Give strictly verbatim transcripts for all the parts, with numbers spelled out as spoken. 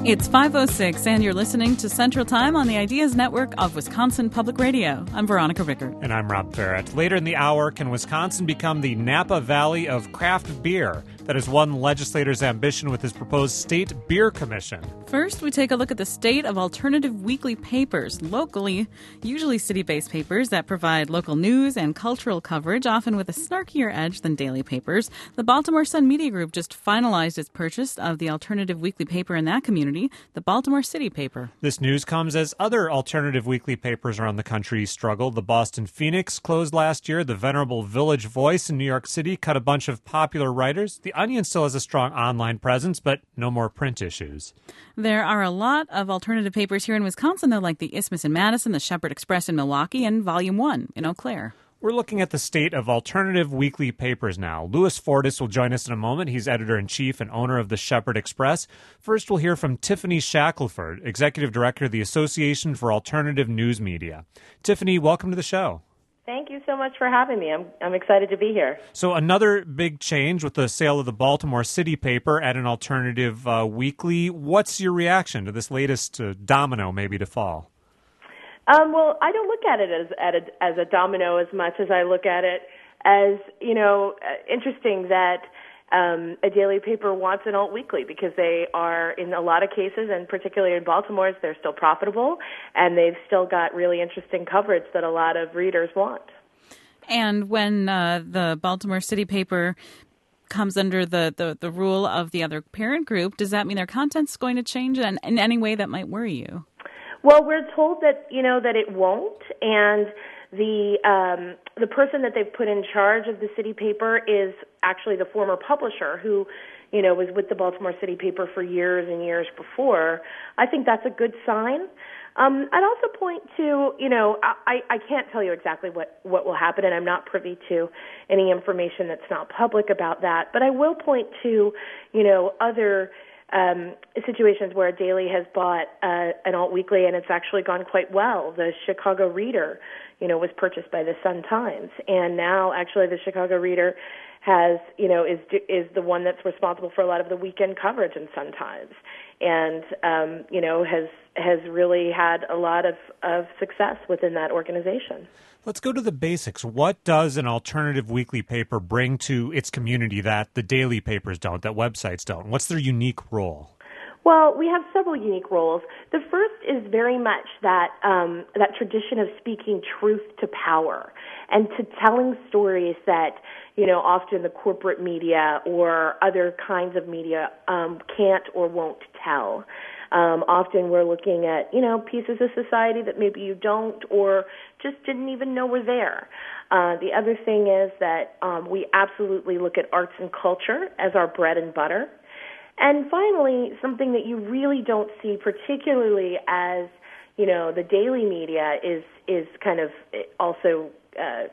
It's five oh six, and you're listening to Central Time on the Ideas Network of Wisconsin Public Radio. I'm Veronica Rickert. And I'm Rob Barrett. Later in the hour, can Wisconsin become the Napa Valley of craft beer? That is one legislator's ambition with his proposed State Beer Commission. First, we take a look at the state of alternative weekly papers. Locally, usually city-based papers that provide local news and cultural coverage, often with a snarkier edge than daily papers. The Baltimore Sun Media Group just finalized its purchase of the alternative weekly paper in that community, the Baltimore City paper. This news comes as other alternative weekly papers around the country struggle. The Boston Phoenix closed last year. The venerable Village Voice in New York City cut a bunch of popular writers. The Onion still has a strong online presence, but no more print issues. There are a lot of alternative papers here in Wisconsin, though, like the Isthmus in Madison, the Shepherd Express in Milwaukee, and Volume one in Eau Claire. We're looking at the state of alternative weekly papers now. Louis Fortis will join us in a moment. He's editor-in-chief and owner of the Shepherd Express. First, we'll hear from Tiffany Shackelford, executive director of the Association for Alternative News Media. Tiffany, welcome to the show. Thank you so much for having me. I'm I'm excited to be here. So another big change with the sale of the Baltimore City paper at an alternative uh, weekly. What's your reaction to this latest uh, domino maybe to fall? Um, well, I don't look at it as at a, as a domino as much as I look at it as, you know, uh, interesting that um, a daily paper wants an alt weekly because they are, in a lot of cases, and particularly in Baltimore's, they're still profitable, and they've still got really interesting coverage that a lot of readers want. And when uh, the Baltimore City paper comes under the, the, the rule of the other parent group, does that mean their content's going to change in, in any way that might worry you? Well, we're told that, you know, that it won't, and the um, the person that they've put in charge of the city paper is actually the former publisher who, you know, was with the Baltimore City paper for years and years before. I think that's a good sign. Um, I'd also point to, you know, I, I can't tell you exactly what, what will happen, and I'm not privy to any information that's not public about that, but I will point to, you know, other Um, situations where a daily has bought uh, an alt weekly and it's actually gone quite well. The Chicago Reader, you know, was purchased by the Sun-Times, and now actually the Chicago Reader has, you know, is is the one that's responsible for a lot of the weekend coverage in Sun-Times, and um, you know has has really had a lot of, of success within that organization. Let's go to the basics. What does an alternative weekly paper bring to its community that the daily papers don't, that websites don't? What's their unique role? Well, we have several unique roles. The first is very much that um, that tradition of speaking truth to power and to telling stories that, you know, often the corporate media or other kinds of media um, can't or won't tell. Um, often we're looking at, you know, pieces of society that maybe you don't or just didn't even know were there. Uh, the other thing is that um, we absolutely look at arts and culture as our bread and butter. And finally, something that you really don't see, particularly as, you know, the daily media is is kind of also uh,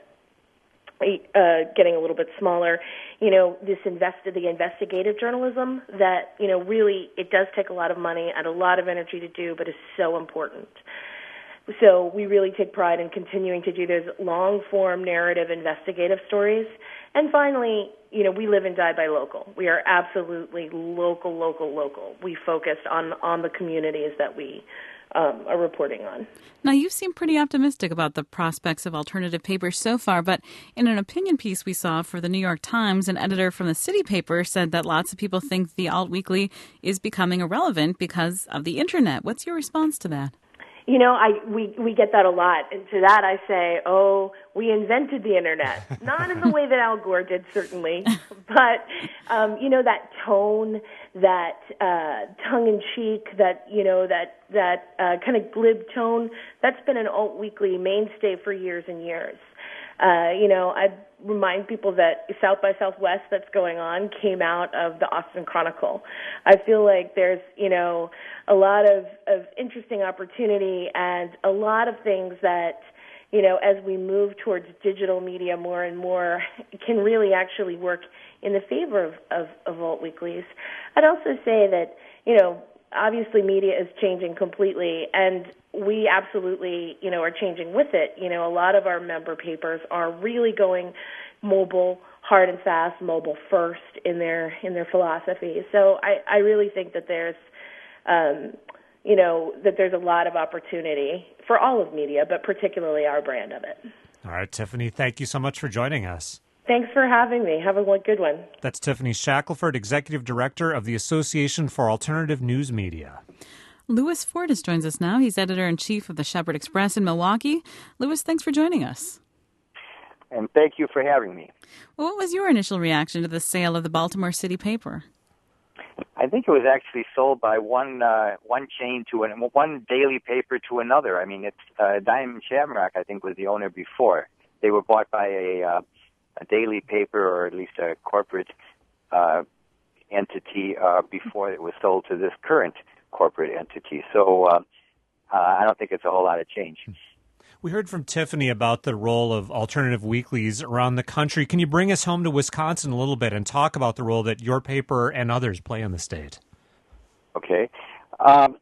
uh, getting a little bit smaller. You know, this invest the investigative journalism that, you know, really it does take a lot of money and a lot of energy to do, but is so important. So we really take pride in continuing to do those long-form narrative investigative stories. And finally, you know, we live and die by local. We are absolutely local, local, local. We focus on, on the communities that we um, are reporting on. Now, you seem pretty optimistic about the prospects of alternative papers so far, but in an opinion piece we saw for the New York Times, an editor from the City paper said that lots of people think the alt weekly is becoming irrelevant because of the internet. What's your response to that? You know, I we, we get that a lot. And to that I say, oh, we invented the internet. Not in the way that Al Gore did, certainly, but, um, you know, that tone, that uh, tongue-in-cheek, that, you know, that, that uh, kind of glib tone, that's been an alt weekly mainstay for years and years. Uh, you know, I remind people that South by Southwest that's going on came out of the Austin Chronicle. I feel like there's, you know, a lot of, of interesting opportunity and a lot of things that, you know, as we move towards digital media more and more, can really actually work in the favor of, of, of alt weeklies. I'd also say that, you know, obviously media is changing completely, and we absolutely, you know, are changing with it. You know, a lot of our member papers are really going mobile, hard and fast, mobile first in their in their philosophy. So I, I really think that there's um, you know, that there's a lot of opportunity for all of media, but particularly our brand of it. All right, Tiffany, thank you so much for joining us. Thanks for having me. Have a good one. That's Tiffany Shackelford, Executive Director of the Association for Alternative News Media. Louis Fortis joins us now. He's editor-in-chief of the Shepherd Express in Milwaukee. Louis, thanks for joining us. And thank you for having me. Well, what was your initial reaction to the sale of the Baltimore City paper? I think it was actually sold by one uh, one chain to an, one daily paper to another. I mean, it's uh, Diamond Shamrock, I think, was the owner before. They were bought by a, uh, a daily paper, or at least a corporate uh, entity, uh, before it was sold to this current corporate entity. So uh, uh, I don't think it's a whole lot of change. We heard from Tiffany about the role of alternative weeklies around the country. Can you bring us home to Wisconsin a little bit and talk about the role that your paper and others play in the state? Okay. Um,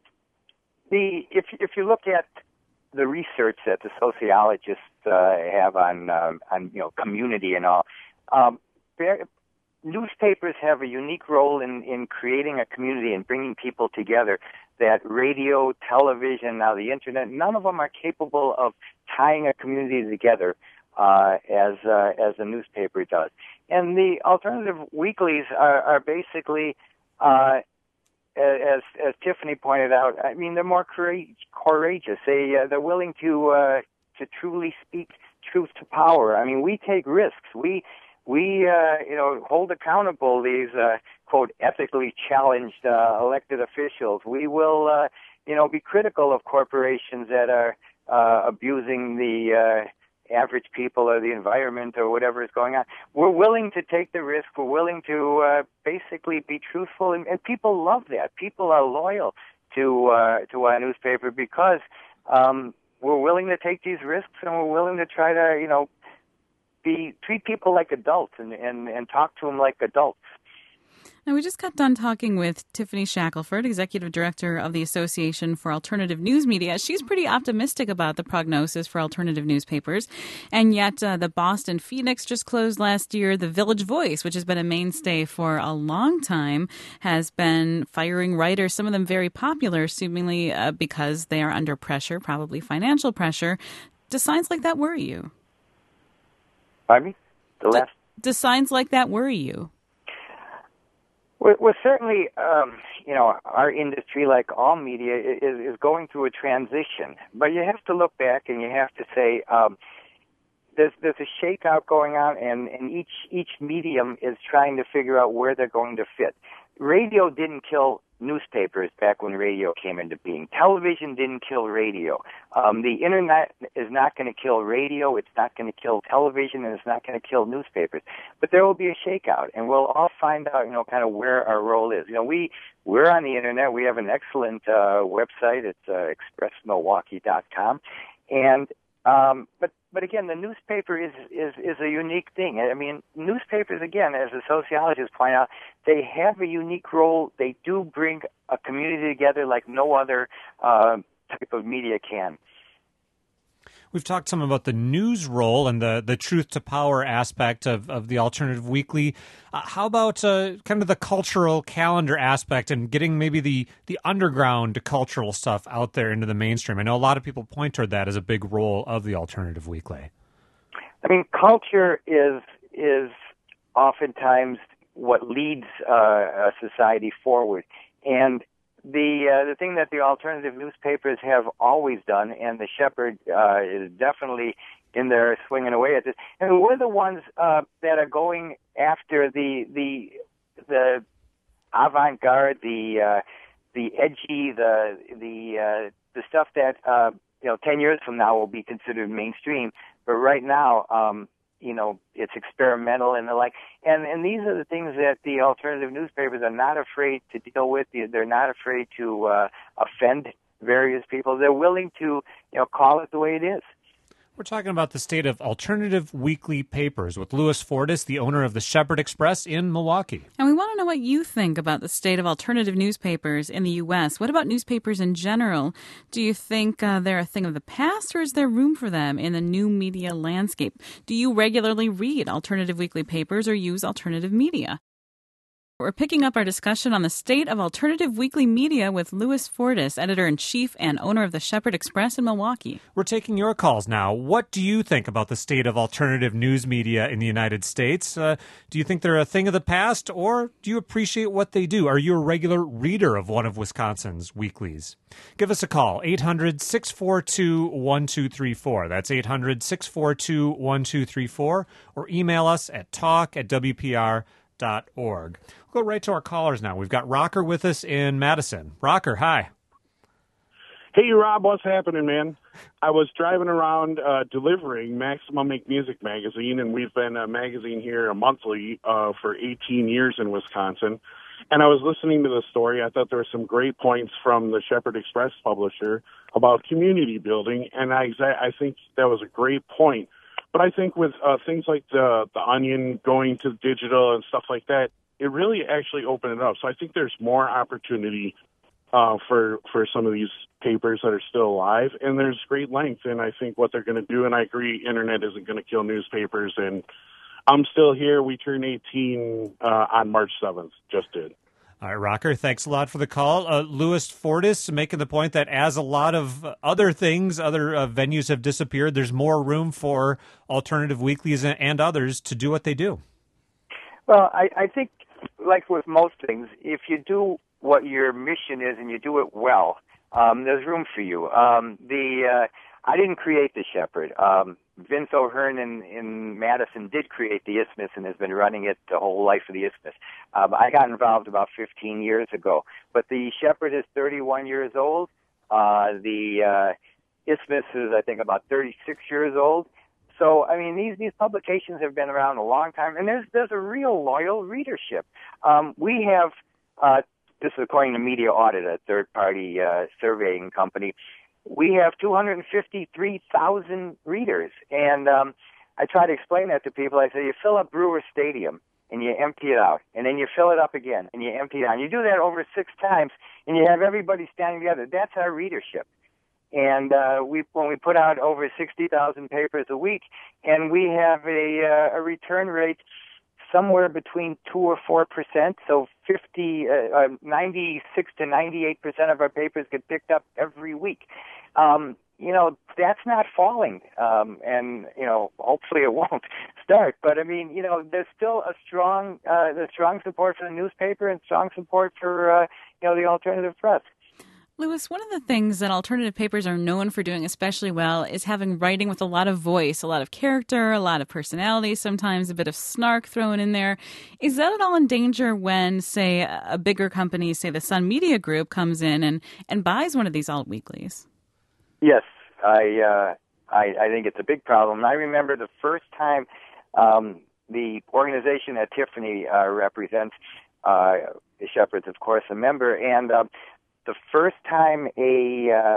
the if if you look at the research that the sociologists uh, have on um, on you know community and all, um, newspapers have a unique role in in creating a community and bringing people together that radio, television, now the internet, none of them are capable of tying a community together uh, as uh, as a newspaper does. And the alternative weeklies are, are basically, uh, as as Tiffany pointed out, I mean, they're more courageous. They uh, they're willing to uh, to truly speak truth to power. I mean, we take risks. We we uh, you know hold accountable these uh, quote ethically challenged uh, elected officials. We will uh, you know be critical of corporations that are uh, abusing the uh, average people or the environment or whatever is going on. We're willing to take the risk. We're willing to uh, basically be truthful, and, and people love that. People are loyal to uh, to our newspaper because um, we're willing to take these risks, and we're willing to try to you know. Be, treat people like adults and, and, and talk to them like adults. Now, we just got done talking with Tiffany Shackelford, Executive Director of the Association for Alternative News Media. She's pretty optimistic about the prognosis for alternative newspapers. And yet uh, the Boston Phoenix just closed last year. The Village Voice, which has been a mainstay for a long time, has been firing writers, some of them very popular, seemingly uh, because they are under pressure, probably financial pressure. Do signs like that worry you? Pardon me? The last. Does signs like that worry you? Well, well certainly, um, you know, our industry, like all media, is, is going through a transition. But you have to look back and you have to say um, there's there's a shakeout going on, and, and each each medium is trying to figure out where they're going to fit. Radio didn't kill newspapers back when radio came into being. Television didn't kill radio. Um, the internet is not going to kill radio. It's not going to kill television, and it's not going to kill newspapers. But there will be a shakeout, and we'll all find out, you know, kind of where our role is. You know, we we're on the internet. We have an excellent uh, website. It's uh, express milwaukee dot com, and um, but. But again, the newspaper is, is, is a unique thing. I mean, newspapers, again, as the sociologists point out, they have a unique role. They do bring a community together like no other uh, type of media can. We've talked some about the news role and the, the truth to power aspect of, of the alternative weekly. Uh, how about uh, kind of the cultural calendar aspect and getting maybe the, the underground cultural stuff out there into the mainstream? I know a lot of people point toward that as a big role of the alternative weekly. I mean, culture is is oftentimes what leads uh, a society forward. And The uh, the thing that the alternative newspapers have always done, and the Shepherd uh, is definitely in there swinging away at this, and we're the ones uh, that are going after the the the avant-garde, the uh, the edgy, the the uh, the stuff that uh, you know ten years from now will be considered mainstream, but right now. Um, You know, it's experimental and the like. And, and these are the things that the alternative newspapers are not afraid to deal with. They're not afraid to uh, offend various people. They're willing to, you know, call it the way it is. We're talking about the state of alternative weekly papers with Louis Fortis, the owner of the Shepherd Express in Milwaukee. And we want to know what you think about the state of alternative newspapers in the U S. What about newspapers in general? Do you think uh, they're a thing of the past, or is there room for them in the new media landscape? Do you regularly read alternative weekly papers or use alternative media? We're picking up our discussion on the state of alternative weekly media with Louis Fortis, editor-in-chief and owner of the Shepherd Express in Milwaukee. We're taking your calls now. What do you think about the state of alternative news media in the United States? Uh, do you think they're a thing of the past, or do you appreciate what they do? Are you a regular reader of one of Wisconsin's weeklies? Give us a call, eight hundred, six four two, one two three four. That's eight hundred, six four two, one two three four, or email us at talk at w p r dot org. We'll go right to our callers now. We've got Rocker with us in Madison. Rocker, hi. Hey, Rob, what's happening, man? I was driving around uh, delivering Maximum Make Music magazine, and we've been a magazine here, a monthly, uh, for eighteen years in Wisconsin. And I was listening to the story. I thought there were some great points from the Shepherd Express publisher about community building, and I, I think that was a great point. But I think with uh, things like the the Onion going to digital and stuff like that, it really actually opened it up. So I think there's more opportunity uh, for for some of these papers that are still alive, and there's great length. And I think what they're going to do, and I agree, internet isn't going to kill newspapers. And I'm still here. We turn eighteen uh, on March seventh. Just did. All right, Rocker, thanks a lot for the call. Uh, Louis Fortis making the point that as a lot of other things, other uh, venues have disappeared, there's more room for alternative weeklies and, and others to do what they do. Well, I, I think, like with most things, if you do what your mission is and you do it well, um, there's room for you. Um, the uh, I didn't create the Shepherd. Um, Vince O'Hearn in, in Madison did create the Isthmus and has been running it the whole life of the Isthmus. Um, I got involved about fifteen years ago. But the Shepherd is thirty-one years old. Uh, the uh, Isthmus is, I think, about thirty-six years old. So, I mean, these, these publications have been around a long time, and there's there's a real loyal readership. Um, we have, uh, this is according to Media Audit, a third-party uh, surveying company, we have two hundred fifty-three thousand readers. And um, I try to explain that to people. I say, you fill up Brewer Stadium, and you empty it out, and then you fill it up again, and you empty it out. And you do that over six times, and you have everybody standing together. That's our readership. And uh, we, when we put out over sixty thousand papers a week, and we have a, uh, a return rate somewhere between two or four percent. So fifty, uh, uh, ninety-six to ninety-eight percent of our papers get picked up every week. Um, you know, that's not falling, um, and you know, hopefully it won't start. But I mean, you know, there's still a strong, uh, there's strong support for the newspaper and strong support for uh, you know, the alternative press. Louis, one of the things that alternative papers are known for doing especially well is having writing with a lot of voice, a lot of character, a lot of personality, sometimes a bit of snark thrown in there. Is that at all in danger when, say, a bigger company, say the Sun Media Group, comes in and, and buys one of these alt weeklies? Yes, I, uh, I I think it's a big problem. I remember the first time um, the organization that Tiffany uh, represents, uh, the Shepherd's, of course, a member, and uh, the first time a uh,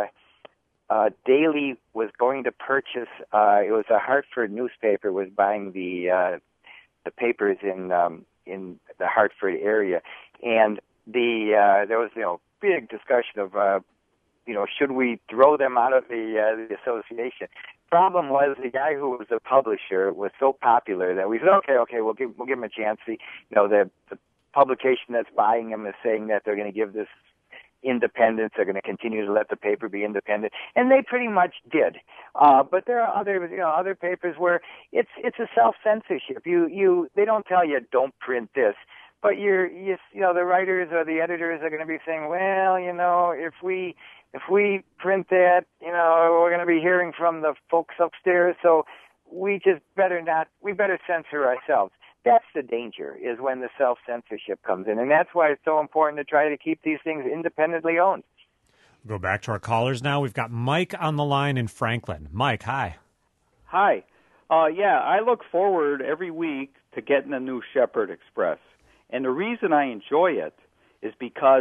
uh, daily was going to purchase, uh, it was a Hartford newspaper was buying the uh, the papers in um, in the Hartford area, and the uh, there was you know big discussion of uh, you know should we throw them out of the uh, the association. Problem was the guy who was the publisher was so popular that we said okay okay we'll give we'll give him a chance. The, you know the the publication that's buying him is saying that they're going to give this independence. They're going to continue to let the paper be independent, and they pretty much did. Uh, but there are other, you know, other papers where it's it's a self censorship. You you they don't tell you don't print this, but you're you, you know the writers or the editors are going to be saying, well, you know, if we if we print that, you know, we're going to be hearing from the folks upstairs, so we just better not. We better censor ourselves. That's the danger, is when the self-censorship comes in. And that's why it's so important to try to keep these things independently owned. We'll go back to our callers now. We've got Mike on the line in Franklin. Mike, hi. Hi. Uh, yeah, I look forward every week to getting a new Shepherd Express. And the reason I enjoy it is because,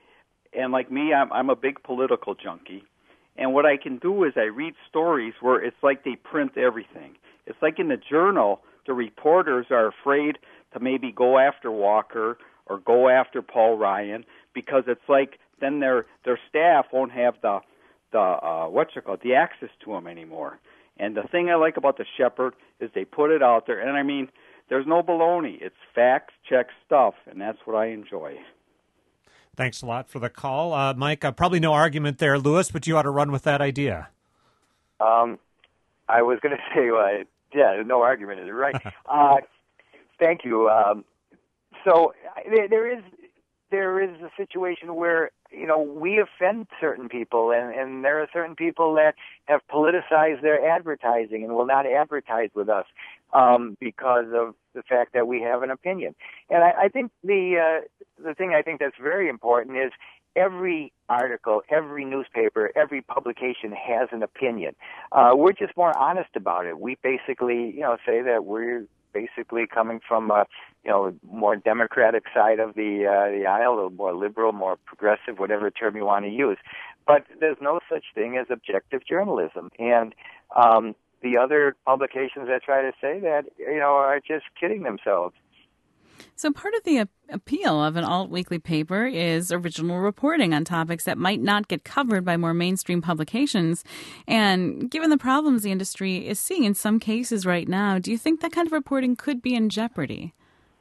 and like me, I'm, I'm a big political junkie. And what I can do is I read stories where it's like they print everything. It's like in the Journal, the reporters are afraid to maybe go after Walker or go after Paul Ryan because it's like then their their staff won't have the the uh, what's it called the access to them anymore. And the thing I like about the Shepherd is they put it out there, and I mean There's no baloney. It's facts-check stuff, and that's what I enjoy. Thanks a lot for the call. Uh, Mike, uh, probably no argument there, Lewis, but you ought to run with that idea. Um, I was going to say, uh, yeah, no argument is it, right. uh, thank you. Um, so there, there is there is a situation where, you know, we offend certain people, and, and there are certain people that have politicized their advertising and will not advertise with us um, because of the fact that we have an opinion. And I, I think the uh, the thing I think that's very important is every article, every newspaper, every publication has an opinion. Uh, we're just more honest about it. We basically, you know, say that we're basically coming from a, you know, more democratic side of the uh, the aisle, or more liberal, more progressive, whatever term you want to use. But there's no such thing as objective journalism. And um, the other publications that try to say that, you know, are just kidding themselves. So part of the a- appeal of an alt-weekly paper is original reporting on topics that might not get covered by more mainstream publications. And given the problems the industry is seeing in some cases right now, do you think that kind of reporting could be in jeopardy?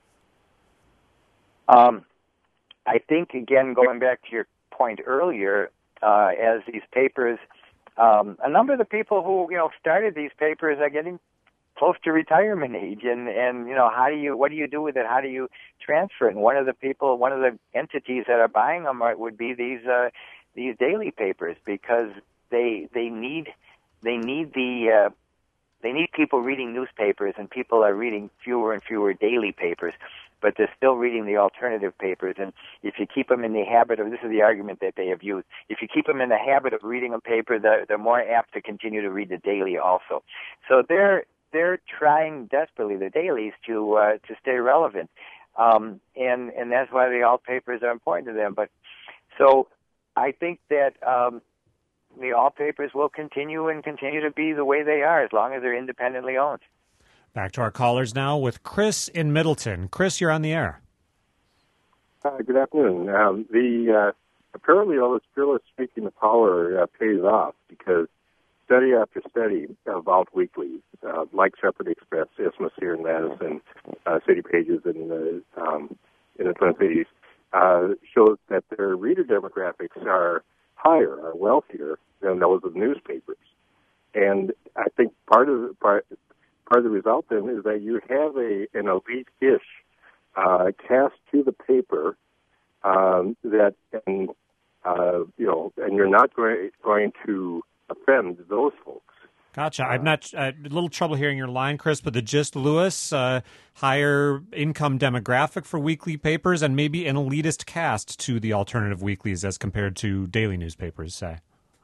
Um, I think, again, going back to your point earlier, uh, as these papers, um, a number of the people who, you know, started these papers are getting close to retirement age, and, and, you know, how do you, what do you do with it? How do you transfer it? And one of the people, one of the entities that are buying them are, would be these, uh, these daily papers, because they, they need, they need the, uh, they need people reading newspapers, and people are reading fewer and fewer daily papers, but they're still reading the alternative papers. And if you keep them in the habit of, this is the argument that they have used, if you keep them in the habit of reading a paper, they're, they're more apt to continue to read the daily also. So they're, they're trying desperately, the dailies, to uh, to stay relevant, um, and and that's why the alt papers are important to them. But so I think that um, the alt papers will continue and continue to be the way they are as long as they're independently owned. Back to our callers now with Chris in Middleton. Chris, you're on the air. Uh, good afternoon. Um, the uh, apparently all this fearless speaking of power uh, pays off, because study after study of alt weeklies, uh, like Shepherd Express, Isthmus here in Madison, uh, City Pages in the um, in the Twin Cities, uh, shows that their reader demographics are higher, are wealthier than those of newspapers. And I think part of the, part, part of the result then is that you have a an elite-ish uh, cast to the paper um, that can, uh, you know, and you're not going going to offend those folks. Gotcha. I'm not uh, a little trouble hearing your line, Chris, but the gist, Lewis, uh, higher income demographic for weekly papers, and maybe an elitist cast to the alternative weeklies as compared to daily newspapers, say.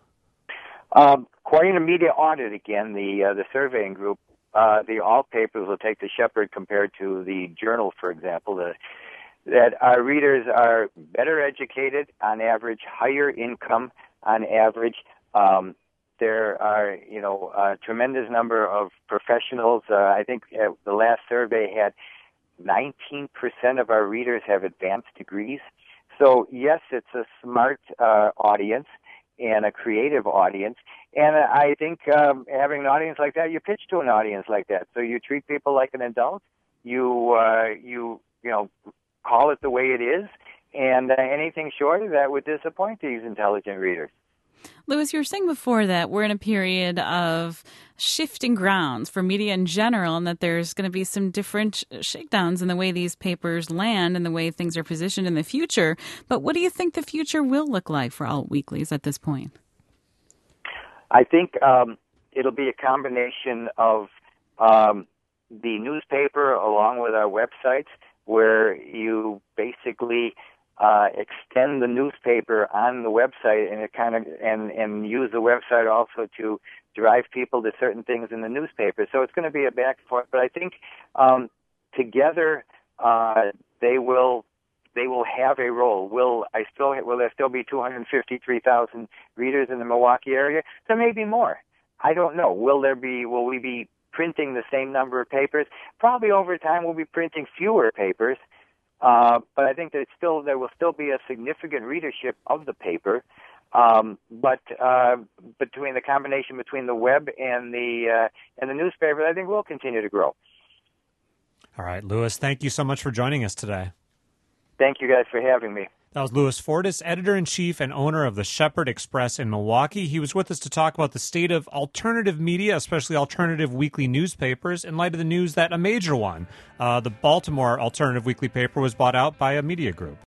Um, according to Media Audit, again, the uh, the surveying group, uh, the alt papers will take the Shepherd compared to the Journal, for example, the, that our readers are better educated on average, higher income on average. Um, There are, you know, a tremendous number of professionals. Uh, I think uh, the last survey had nineteen percent of our readers have advanced degrees. So, yes, it's a smart uh, audience and a creative audience. And I think um, having an audience like that, you pitch to an audience like that. So you treat people like an adult. You, uh, you, you know, call it the way it is. And uh, anything short of that would disappoint these intelligent readers. Lewis, you were saying before that we're in a period of shifting grounds for media in general, and that there's going to be some different shakedowns in the way these papers land and the way things are positioned in the future. But what do you think the future will look like for alt weeklies at this point? I think um, it'll be a combination of um, the newspaper along with our websites, where you basically Uh, extend the newspaper on the website, and it kind of and and use the website also to drive people to certain things in the newspaper. So it's going to be a back and forth. But I think um, together uh, they will they will have a role. Will I still will there still be two hundred fifty-three thousand readers in the Milwaukee area? There may be more. I don't know. Will there be? Will we be printing the same number of papers? Probably over time we'll be printing fewer papers. Uh, but I think that it's still there will still be a significant readership of the paper. Um, but uh, between the combination between the web and the uh, and the newspaper, I think will continue to grow. All right, Louis, thank you so much for joining us today. Thank you guys for having me. That was Louis Fortis, editor-in-chief and owner of the Shepherd Express in Milwaukee. He was with us to talk about the state of alternative media, especially alternative weekly newspapers, in light of the news that a major one, uh, the Baltimore Alternative Weekly paper, was bought out by a media group.